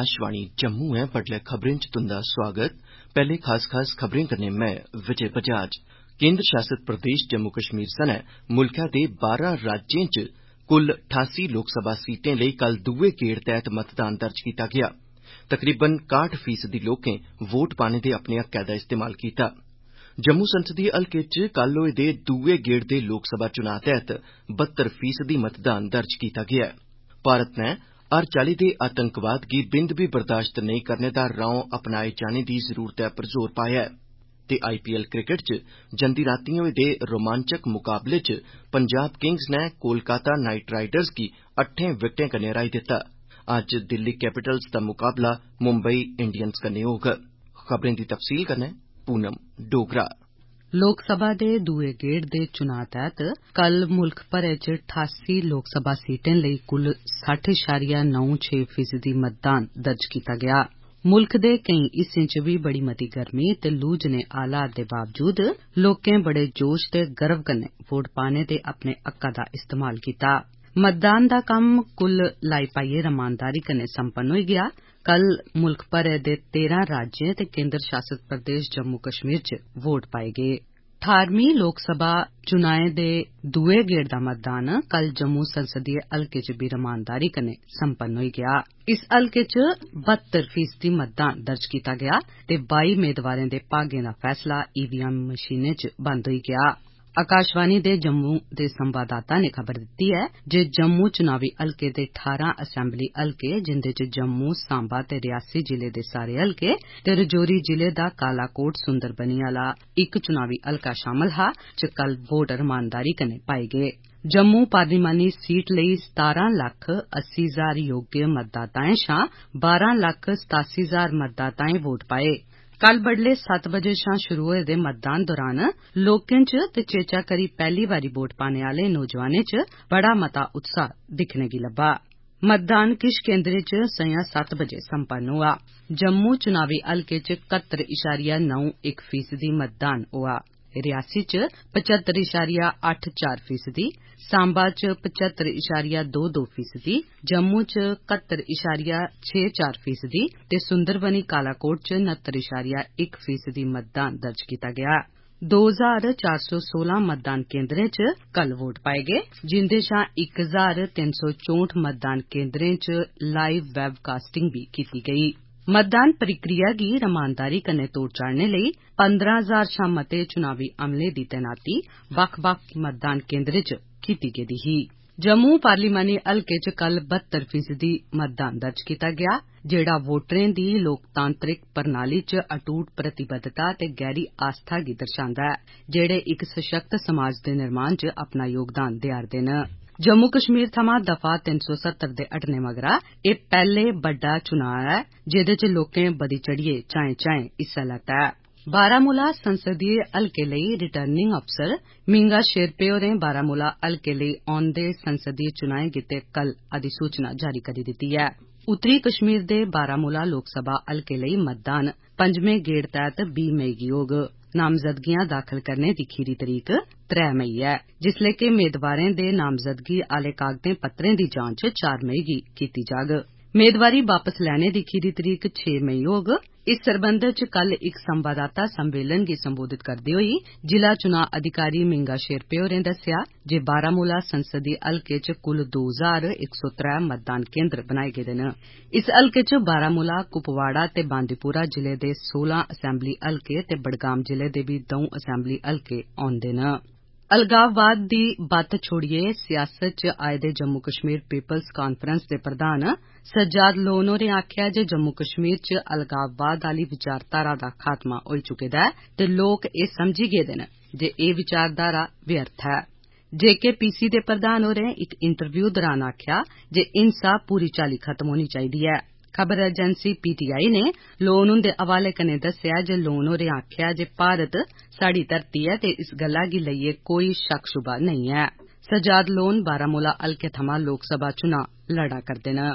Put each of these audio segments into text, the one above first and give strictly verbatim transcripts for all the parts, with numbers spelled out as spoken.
आकाशवाणी जम्मू ऐ बडलै खबरें च तुंदा स्वागत। पैह्ले खास खास खबरें कन्नै मैं विजय बजाज। केन्द्र शासित प्रदेश जम्मू कश्मीर सनै मुल्खै दे बारां राज्यें च कुल ठासी लोकसभा सीटें लेई कल दुए गेड़ तैह्त मतदान दर्ज कीता गेआ। तकरीबन काह्ठ फीसदी लोकें वोट पाने दे अपने हक्कै दा इस्तेमाल कीता। जम्मू संसदीय हलके च कल होए दे दुए गेड़ दे लोकसभा चुनां तैह्त बहत्तर फीसदी मतदान दर्ज कीता गेआ ऐ। भारत नै हर चाल्ली दे आतंकवाद गी बिंद बी बर्दाश्त नेईं करने दा रौं अपनाए जाने दी जरूरतै पर जोर पाया ऐ ते आईपीएल क्रिकेट च जंदी रातीं होए दे रोमांचक मुकाबले च पंजाब किंग्स नै कोलकाता नाइट राइडर्स गी अट्ठें विकेटें कन्नै हराई दित्ता। अज्ज दिल्ली कैपिटल्स दा मुकाबला मुंबई इंडियंस कन्नै होग। खबरें दी तफसील कन्नै पूनम डोगरा। लोकसभा दे दुए गेड़ दे चुनां तैह्त कल मुल्ख भरै च ठासी लोकसभा सीटें लेई कुल सट्ठ इशारिया नौ छे फीसदी मतदान दर्ज कीता गेआ। मुल्ख दे केईं हिस्सें च बी बड़ी मती गर्मी ते लू जनेह् हालात दे बावजूद लोकें बड़े जोश ते गर्व कन्नै वोट पाने दे अपने हक्का दा इस्तेमाल कीता। मतदान दा कम्म कुल लाई पाइयै रमानदारी कन्नै सम्पन्न होई गेआ। कल मुल्ख भरै दे तेरां राज्यें ते केन्द्र शासित प्रदेश जम्मू कश्मीर च वोट पाए गे। ठारमीं लोकसभा चुनाएं दे दुए गेड़ दा मतदान कल जम्मू संसदीय हलके च बी रमानदारी कन्नै सम्पन्न होई गेआ। इस हलके च बहत्तर फीसदी मतदान दर्ज कीता गेआ ते बाई मेदवारें दे भाग्यें दा फैसला ईवीएम मशीनें च बंद होई गेआ। आकाशवाणी दे जम्मू दे संवाददाता नै खबर दित्ती ऐ जे जम्मू चुनावी हलके दे ठारां असैम्बली हलके जिंदे च जम्मू सांबा ते रियासी जिले दे सारे हलके ते रजौरी जिले दा कालाकोट सुंदरबनी आला इक चुनावी हलका शामल हा च कल वोट रमानदारी कन्नै पाए गे। जम्मू पार्लिमानी सीट लेई सतारां लक्ख अस्सी हजार योग्य मतदाताएं शा बारां लक्ख सतासी हजार मतदाताएं वोट पाए। कल बडले सत्त बजे शा शुरू होए दे मतदान दौरान लोकें च ते चेचा करी पैह्ली बारी वोट पाने आले नौजवानें च बड़ा मता उत्साह दिक्खने गी लब्भा। मतदान किश केन्द्रें च संञा सत्त बजे सम्पन्न होआ। जम्मू चुनावी हलके च कत्तर इशारिया नौ इक फीसदी मतदान होआ। रियासी च पचहत्तर इशारिया अट्ठ चार फीसदी, सांबा च पचहत्तर इशारिया दो दो फीसदी, जम्मू च कत्तर इशारिया छे चार फीसदी ते सुंदरबनी कालाकोट च नत्तर इशारिया इक फीसदी मतदान दर्ज कीता गेआ। दो हजार चार सौ सोलां मतदान केन्द्रें च कल वोट पाए गे जिंदे शा इक हजार तिन्न सौ चौंठ मतदान केन्द्रें च लाइव वेबकास्टिंग बी कीती गेई। मतदान प्रक्रिया गी रमानदारी कन्नै तोड़ चाढ़ने लेई पंदरां हजार शा मते चुनावी अमले दी तैनाती बक्ख बक्ख मतदान केन्द्रें च कीती गेदी ही। जम्मू पार्लिमानी हलके च कल बहत्तर फीसदी मतदान दर्ज कीता गेआ जेह्ड़ा वोटरें दी लोकतांत्रिक प्रणाली च अटूट प्रतिबद्धता ते गैहरी आस्था गी दर्शांदा ऐ जेह्ड़े इक सशक्त समाज दे निर्माण च अपना योगदान देआ'रदे न। जम्मू कश्मीर थमां दफा तिन्न सौ सत्तर दे हटने मगरा एह् पैह्ले बड्डा चुनां ऐ जेह्दे च लोकें बधी चढ़ियै चाएं चाएं हिस्सा लैता ऐ। बारामूला संसदीय हलके लेई रिटर्निंग अफसर मींगा शेरपे होरें बारामूला हलके लेई औंदे संसदीय चुनाएं गित्तै कल अधिसूचना जारी करी दित्ती ऐ। उत्तरी कश्मीर दे बारामूला लोकसभा हलके लेई मतदान पंजमें गेड़ तैह्त बीह् मई गी होग। नामजदगियां दाखल करने दी खीरी तरीक त्रै मई ऐ जिसलै कि मेदवारें दे नामजदगी आले कागदें पत्रें दी जांच चार मई गी कीती जाग। मेदवारी वापस लैने दी खीरी तरीक छे मई होग। इस सरबंधै च कल इक संवाददाता सम्मेलन गी संबोधित करदे होई जिला चुनां अधिकारी मींगा शेरपे होरें दस्सेआ जे बारामूला संसदीय हलके च कुल दो हजार इक सौ त्रै मतदान केन्द्र बनाए गेदे न। इस हलके च बारामूला कुपवाड़ा ते बांदीपुरा जिले दे सोलां असैम्बली हलके ते बडगाम जिले दे बी द'ऊं असैम्बली हलके औंदे न। अलगाववाद दी बत्त छोड़ियै सियासत च आए दे जम्मू कश्मीर पीपल्स कांफ्रेंस दे प्रधान सज्जाद लोन होरें आखेआ जे जम्मू कश्मीर च अलगाववाद आली विचारधारा दा खात्मा होई चुके दा ऐ ते लोक एह् समझी गेदे न जे एह् विचारधारा व्यर्थ ऐ। जेकेपीसी दे प्रधान होरें इक इंटरव्यू दौरान आखेआ जे हिंसा पूरी चाल्ली खत्म होनी चाहिदी ऐ। खबर एजेंसी पीटीआई ने लोन हुंदे हवाले कन्नै दस्सेआ जे लोन होरें आखेआ जे भारत साड़ी धरती ऐ ते इस गल्ला गी लेइयै कोई शक शुबा नेईं ऐ। सज्जाद लोन बारामूला हलके थमां लोकसभा चुनां लड़ा करदे न।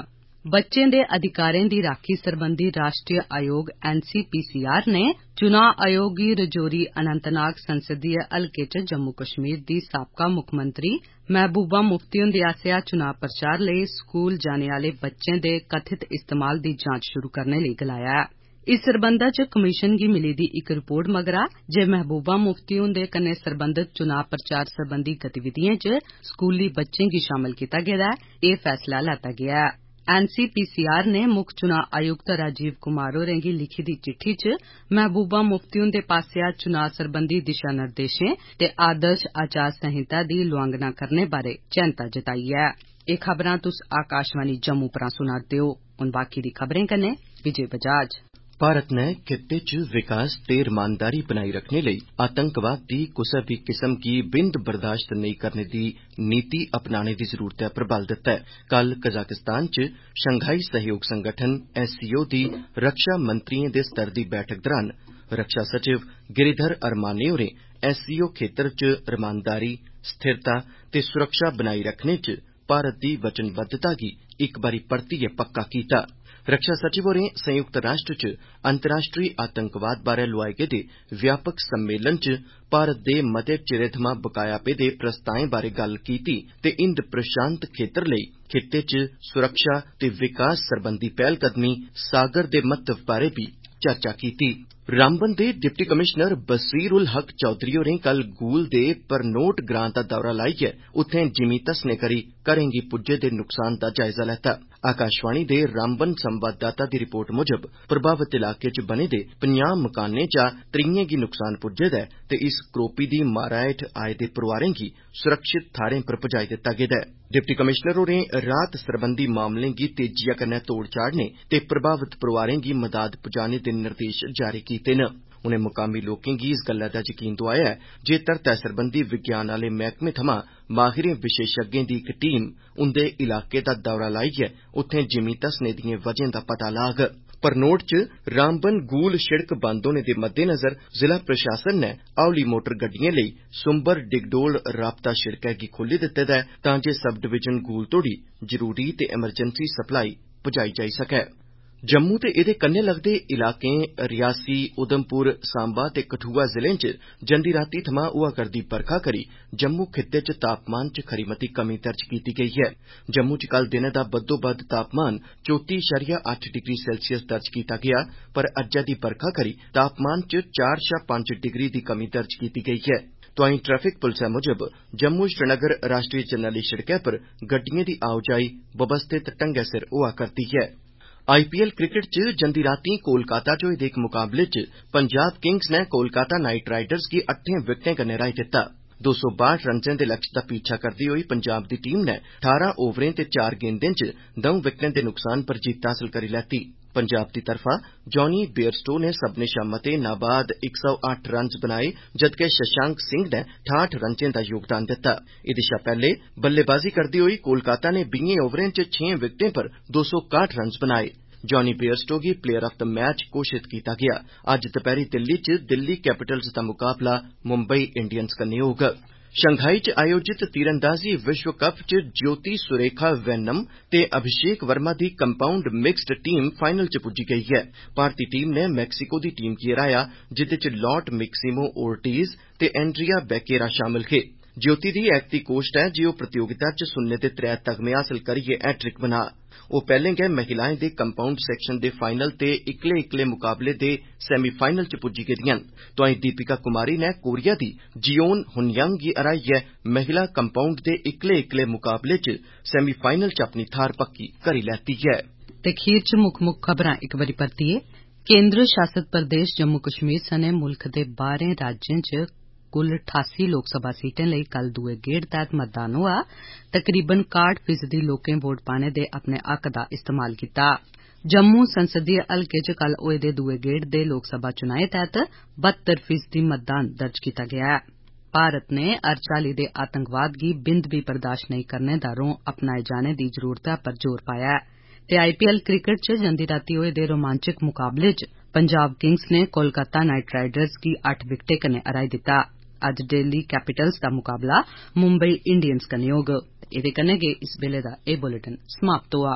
बच्चें दे अधिकारें दी राखी सरबंधी राष्ट्रीय आयोग N C P C R ने चुनां आयोग गी रजौरी अनंतनाग संसदीय हलके च जम्मू कश्मीर दी साबका मुक्खमंत्री महबूबा मुफ्ती हुंदे आसेआ चुनां प्रचार लेई स्कूल जाने आह्ले बच्चें दे कथित इस्तेमाल दी जांच शुरू करने लेई गलाया ऐ। इस सरबंधा च कमीशन गी मिली दी इक रिपोर्ट मगरा जे महबूबा मुफ्ती हुंदे कन्नै सरबंधत चुनां प्रचार सरबंधी गतिविधिएं च स्कूली बच्चें गी शामल कीता गेदा ऐ, एह् फैसला लैता गेआ ऐ। N C P C R ने मुक्ख चुनां आयुक्त राजीव कुमार होरें गी लिखी दी चिट्ठी च महबूबा मुफ्ती हुंदे पास्सेआ चुनां सरबंधी दिशा निर्देशें ते आदर्श आचार संहिता दी लुआंघना करने बारै चैंता जताई ऐ। एह् खबरां तुस आकाशवाणी जम्मू परा सुना'रदे ओ। हुन बाकी दी खबरें कन्नै विजय बजाज। भारत नै खित्ते च विकास ते रमानदारी बनाई रखने लेई आतंकवाद दी कुसै बी किस्म गी बिंद बर्दाश्त नेईं करने दी नीति अपनाने दी जरूरतै पर बल दित्ता ऐ। कल कजाकिस्तान च शंघाई सहयोग संगठन एस सी ओ दी रक्षा मंत्रियें दे स्तर दी बैठक दौरान रक्षा सचिव गिरिधर अरमाने होरें एस सी ओ खेतर च रमानदारी, स्थिरता ते सुरक्षा बनाई रखने च भारत दी वचनबद्धता गी इक बारी परतियै पक्का कीता। रक्षा सचिव होरें संयुक्त राष्ट्र च अंतर्राष्ट्रीय आतंकवाद बारै लोआए गेदे व्यापक सम्मेलन च भारत दे मते चिरे थमां बकाया पेदे प्रस्तावें बारै गल्ल कीती ते हिंद प्रशांत खेतर लेई खित्ते च सुरक्षा ते विकास सरबंधी पैह्लकदमी सागर दे महत्व बारै बी चर्चा कीती। रामबन दे डिप्टी कमिशनर बसीर उल हक चौधरी होरें कल गूल दे परनोट ग्रां दा दौरा लाइयै उत्थें जिमीं धस्सने करी घरें गी पुज्जे दे नुकसान दा जायजा लैता। आकाशवाणी दे रामबन संवाददाता दी रिपोर्ट मुजब प्रभावित इलाके च बने दे पंजाह मकानें चा त्रीहें गी नुकसान पुज्जे दा ऐ ते इस करोपी दी मारा हेठ आए दे परोआरें गी सुरक्षित थाह्रें पर पजाई दित्ता गेदा ऐ। डिप्टी कमिशनर होरें राहत सरबंधी मामलें गी तेजिया कन्नै तोड़ चाढ़ने ते प्रभावित परोआरें गी मदाद पुजाने दे निर्देश जारी कीते न। उनें मुकामी लोकें गी इस गल्लै दा यकीन दोआया ऐ जे धरतै सरबंधी विज्ञान आह्ले मैह्कमे थमां माहिरें विशेषज्ञें दी इक टीम उंदे इलाके दा दौरा लाइयै उत्थें जिमीं धस्सने दिएं वजहें दा पता लाग। परनोट च रामबन गूल शिड़क बंद होने दे मद्देनज़र जिला प्रशासन नै हौली मोटर गड्डिएं लेई सुंबर डिगडोल राबता शिड़कै गी खोली दित्ते दा ऐ तां जे सब डिवीजन गूल तोड़ी जरूरी ते एमरजेंसी सप्लाई पुजाई जाई सकै। जम्मू ते एदे कन्नै लगदे इलाकें रियासी, उधमपुर, सांबा ते कठुआ जिलें च जंदी रातीं थमां होआ करदी बरखा करी जम्मू खित्ते च तापमान च खरी मती कमी दर्ज कीती गेई ऐ। जम्मू च कल दिनै दा बद्दोबद्द तापमान चौती इशारिया अट्ठ डिग्री सेल्सियस दर्ज कीता गेआ पर अज्जै दी बरखा करी तापमान च चार शा पंज डिग्री दी कमी दर्ज कीती गेई ऐ। तोआईं ट्रैफिक पुलसै मुजब जम्मू श्रीनगर राष्ट्रीय जरनैली शिड़कै पर गड्डिएं दी आओजाई बवस्थित ढंगै सिर होआ करदी ऐ। आई पी एल क्रिकेट च जंदी रातीं कोलकाता च होए दे इक मुकाबले च पंजाब किंग्स नै कोलकाता नाइट राइडर्स गी अट्ठें विकेटें कन्नै हराई दित्ता। दो सौ बासठ रन्जें दे लक्ष्य दा पीछा करदे होई पंजाब दी टीम नै ठारां ओवरें ते चार गेंदें च द'ऊं विकेटें दे नुकसान पर जित्त हासल करी लैती। पंजाब दी तरफा जॉनी बेयरस्टो ने सब्भनें शा मते नाबाद इक सौ अट्ठ रन्स बनाए जदकि शशांक सिंह ने ठाठ रन्जें दा योगदान दित्ता। एह्दे शा पैह्ले बल्लेबाजी करदे होई कोलकाता ने बीहें ओवरें च छें विकेटें पर दो सौ काह्ठ रन्स बनाए। जॉनी बेयरस्टो गी प्लेयर ऑफ द मैच घोषित कीता गेआ। अज्ज दपैह्री दिल्ली च दिल्ली कैपिटल्स दा मुकाबला मुंबई इंडियंस कन्नै होग। शंघाई च आयोजित तीरंदाजी विश्व कप च ज्योति सुरेखा वेन्नम ते अभिषेक Verma the compound mixed team final च पुज्जी गेई ऐ। भारती टीम ने मैक्सिको दी टीम गी हराया जिदे च लॉट मिक्सिमो ओर्टिज ते एंड्रिया बेकेरा शामिल हे। ज्योति दी ऐगती कोश्ट ऐ जे ओह् प्रतियोगिता च सुन्ने दे त्रै तगमे हासल करियै हैट्रिक बना। ओह् पैह्लें गै महिलाएं दे कंपाउंड सैक्शन दे फाइनल ते इक्कले इक्कले मुकाबले दे सेमीफाइनल च पुज्जी गेदिआं न। तोआईं दीपिका कुमारी ने कोरिया दी जियोन हुनयांग गी हराइयै महिला कंपाउंड दे इक्कले इक्कले मुकाबले च सेमीफाइनल च अपनी थाह्र पक्की करी लैती ऐ। ते खीर च मुक्ख मुक्ख खबरां इक बारी परतियै। केंद्र शासित प्रदेश जम्मू कश्मीर सने मुल्ख दे बाह्रें राज्यें च कुल ठासी लोकसभा सीटें लेई कल दुए गेड़ तैह्त मतदान होआ। तकरीबन काह्ठ फीसदी लोकें वोट पाने दे अपने हक दा इस्तेमाल कीता। जम्मू संसदीय हलके च कल होए दे दुए गेड़ दे लोकसभा चुनाएं तैह्त बहत्तर फीसदी मतदान दर्ज कीता गेआ ऐ। भारत ने हर चाल्ली दे आतंकवाद गी बिंद बी बर्दाश्त नेईं करने दा रौं अपनाए जाने दी जरूरतै पर जोर पाया ऐ। ते आई पी एल क्रिकेट च जंदी रातीं होए दे रोमांचक मुकाबले च पंजाब किंग्स ने कोलकाता नाइट राइडर्स गी अट्ठ विकेटें कन्नै हराई दित्ता। अज्ज दिल्ली कैपिटल्स दा मुकाबला मुंबई इंडियंस कन्नै होग। एह्दे कन्नै गै इस बेल्ले दा एह् बुलेटिन समाप्त होआ।